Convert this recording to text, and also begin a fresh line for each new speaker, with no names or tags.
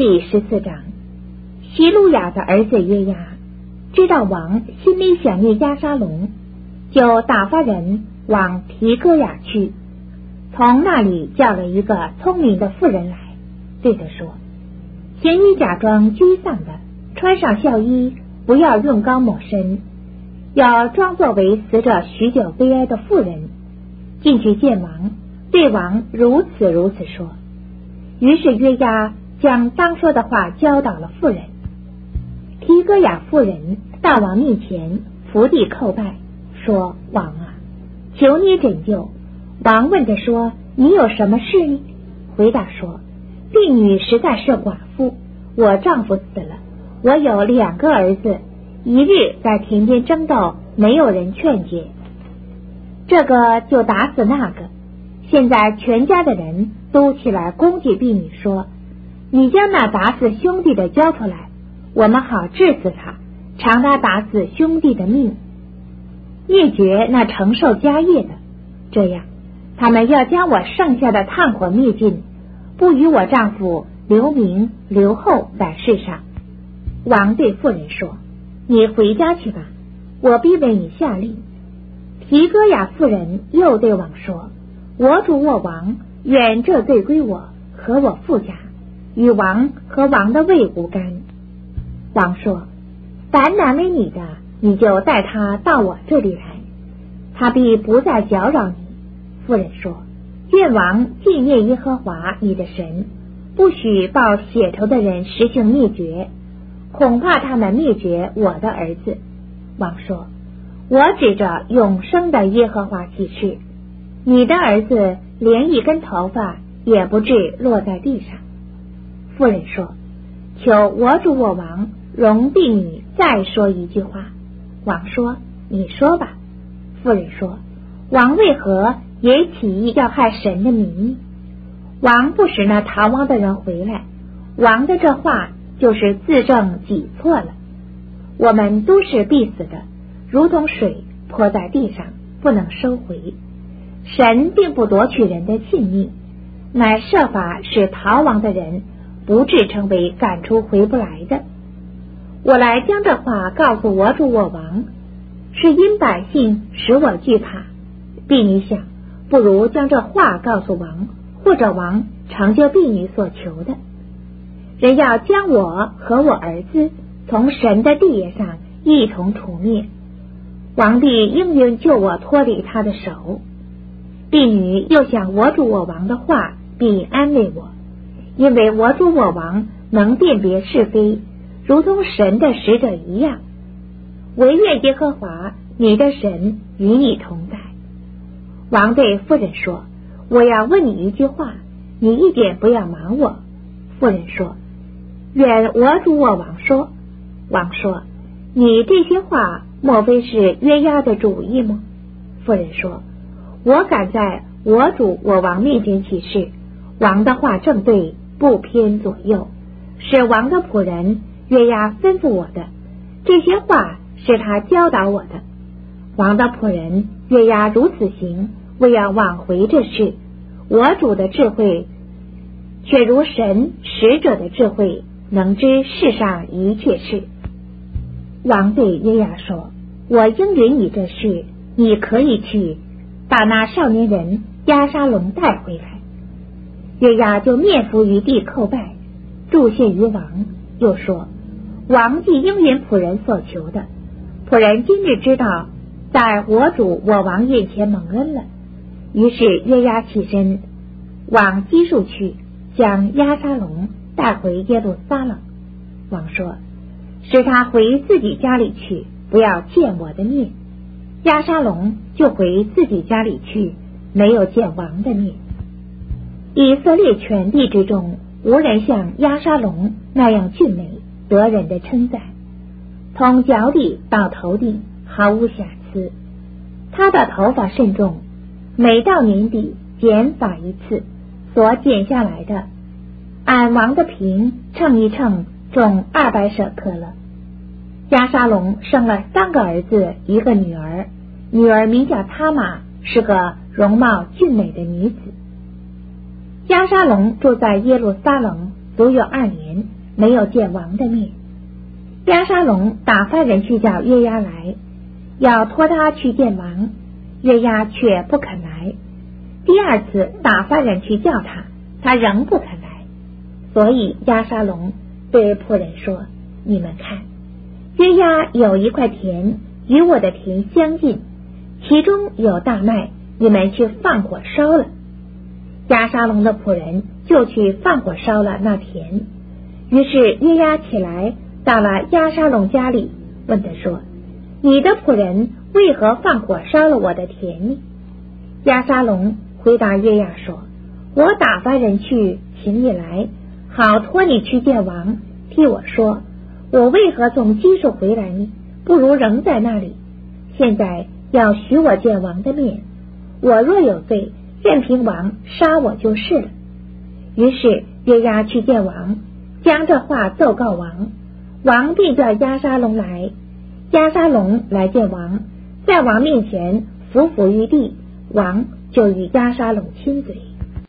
第14章。希路亚的儿子约押知道王心里想念押沙龙，就打发人往提哥雅去，从那里叫了一个聪明的妇人来，对他说：请你假装居丧的，穿上孝衣，不要用膏抹身，要装作为死者许久悲哀的妇人，进去见王，对王如此说。于是约押将当说的话教导了妇人。提哥雅妇人到王面前伏地叩拜，说：王啊，求你拯救。王问他说：你有什么事呢？回答说：婢女实在是寡妇，我丈夫死了，我有2个儿子，一日在田间争斗，没有人劝解，这个就打死那个。现在全家的人都起来攻击婢女，说：你将那打死兄弟的交出来，我们好治死他，偿他打死兄弟的命，灭绝那承受家业的。这样他们要将我剩下的炭火灭尽，不与我丈夫留名留后在世上。王对妇人说：你回家去吧，我必为你下令。提哥雅妇人又对王说：我主我王，愿这罪归我和我父家，与王和王的位无干。王说：凡难为你的，你就带他到我这里来，他必不再搅扰你。妇人说：愿王纪念耶和华你的神，不许报血仇的人实行灭绝，恐怕他们灭绝我的儿子。王说：我指着永生的耶和华起誓，你的儿子连一根头发也不至落在地上。妇人说：求我主我王容婢女再说一句话。王说：你说吧。妇人说：王为何也起意要害神的名？王不使那逃亡的人回来，王的这话就是自证己错了。我们都是必死的，如同水泼在地上，不能收回。神并不夺取人的性命，乃设法使逃亡的人不致成为赶出回不来的。我来将这话告诉我主我王，是因百姓使我惧怕。婢女想，不如将这话告诉王，或者王成就婢女所求的。人要将我和我儿子从神的地业上一同除灭，王必应允救我脱离他的手。婢女又想我主我王的话，必安慰我，因为我主我王能辨别是非，如同神的使者一样。惟愿耶和华你的神与你同在。王对妇人说：我要问你一句话，你一点不要瞒我。妇人说：愿我主我王说。王说：你这些话莫非是约押的主意吗？妇人说：我敢在我主我王面前起誓，王的话正对，不偏左右，是王的仆人约押吩咐我的，这些话是他教导我的。王的仆人约押如此行，为要挽回这事，我主的智慧却如神使者的智慧，能知世上一切事。王对约押说：我应允你这事，你可以去把那少年人押沙龙带回来。约押就面伏于地叩拜，祝谢于王，又说：王既应允仆人所求的，仆人今日知道在我主我王面前蒙恩了。于是约押起身往基述去，将押沙龙带回耶路撒冷。王说：使他回自己家里去，不要见我的面。押沙龙就回自己家里去，没有见王的面。以色列全地之中，无人像押沙龙那样俊美，得人的称赞，从脚底到头顶毫无瑕疵。他的头发甚重，每到年底剪发一次，所剪下来的按王的平称一称，重200舍克勒。押沙龙生了3个儿子1个女儿，女儿名叫他玛，是个容貌俊美的女子。押沙龙住在耶路撒冷足有2年， 没有见王的面。押沙龙打发人去叫约押来，要托他去见王，约押却不肯来。第二次打发人去叫他，他仍不肯来。所以押沙龙对仆人说：你们看，约押有一块田与我的田相近，其中有大麦，你们去放火烧了。押沙龙的仆人就去放火烧了那田。于是约押起来，到了押沙龙家里，问他说：你的仆人为何放火烧了我的田呢？押沙龙回答约押说：我打发人去请你来，好托你去见王，替我说，我为何从基述回来呢？不如仍在那里。现在要许我见王的面，我若有罪，任凭王杀我就是了。于是约押去见王，将这话奏告王，王便叫押沙龙来。押沙龙来见王，在王面前伏伏于地，王就与押沙龙亲嘴。